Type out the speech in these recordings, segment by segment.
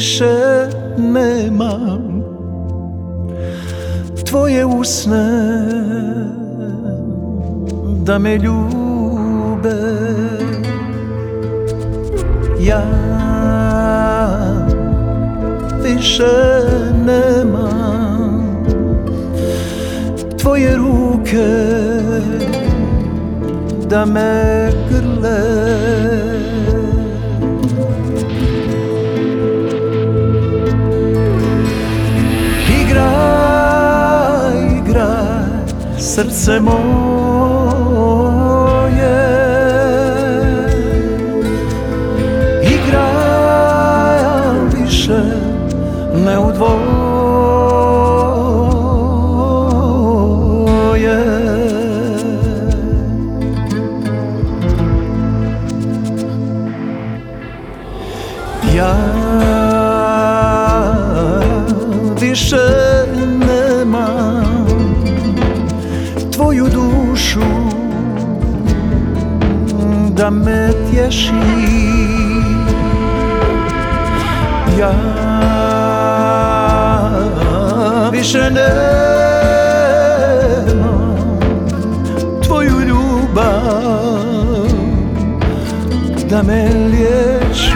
više nemam tvoje usne da me ljube. Ja više nemam tvoje ruke da me grle. Igraj, igraj, srce moje, igraj, a više ne u dvoje. Ja više nemam tvoju dušu da me tješi. Ja više nemam tvoju ljubav da me liječi.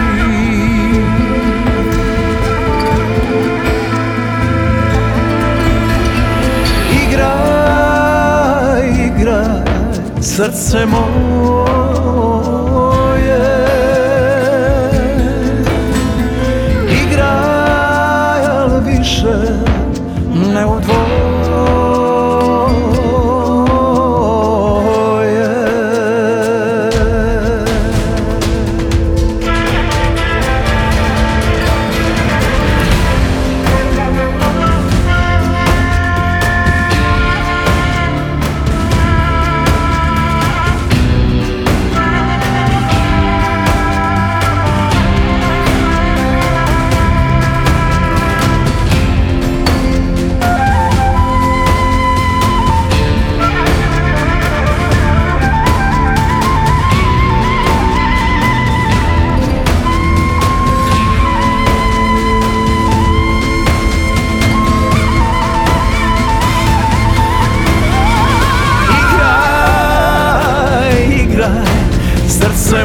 Igraj, igraj, srce moje, igraj, al više ne u dvoje. Srce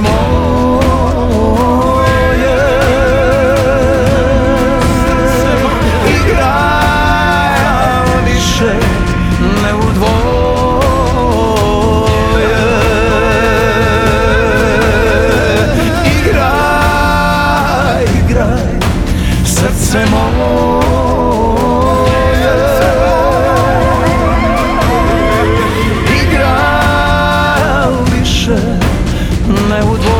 moje, igraj, a više ne u dvoje. Igraj, igraj, srce moje, igraj, a više ne u dvoje.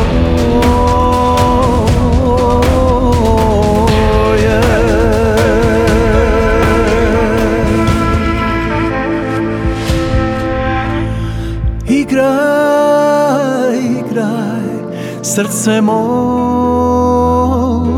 Igraj, igraj, srce moje.